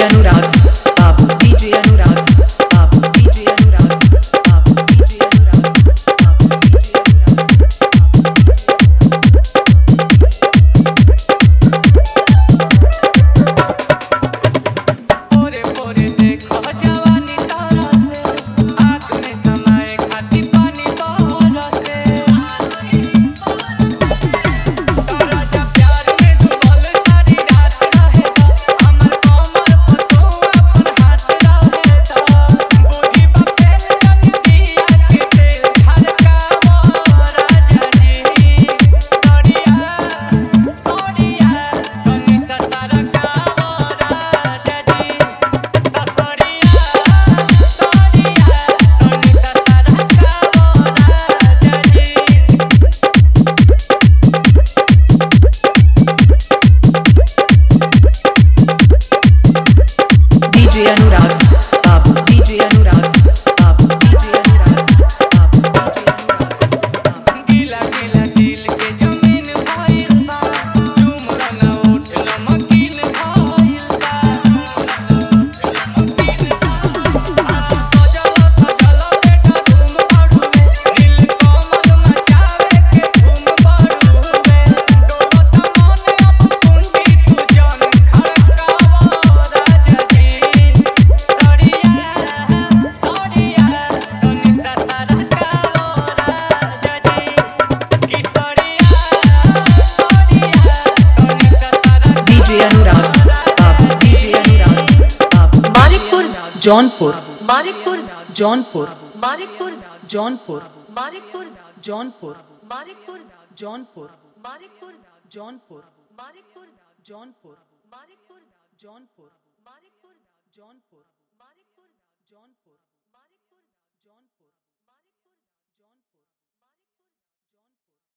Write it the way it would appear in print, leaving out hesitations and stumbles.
Anurag, Babu DJ Anurag, Babu DJ Anurag, Babu DJ Anurag, Babu DJ पोरे पोरे देखो जवानी तारा से आँख में समाए खाती पानी बरसे तारा जा प्यार में डूबल सारी रात रहेगा हमर कमर पर तू अपन हाथ रहेगा बूढ़ी बपेल तनी दिया के तेल धड़कावा राजा जी सड़िया तनी सा सारा कावा राजा जी DJ Anurag, Babu DJ Anurag, Babu DJ Anurag, Babu DJ Anurag, गीला गीला दिल के जमीन भइल बा झुमरा न उठल मकीन भइल बा सजल सजल बेटा धूम पड़ुवे नील कमल मचावे के धूम पड़ुवे डोलत मन अब कुंडी तू जान खड़कावा राजा जी सड़िया तनी सा सारा कावा राजा जी की सड़िया तनी सा सारा DJ Anurag, Babu DJ Anurag, Babu Manikpur, Jaunpur, Manikpur, Jaunpur, Manikpur, Jaunpur, Manikpur, Jaunpur, Manikpur, Jaunpur, Manikpur, Jaunpur, Manikpur, Jaunpur, Manikpur, Jaunpur, Manikpur, Jaunpur, Manikpur, Jaunpur.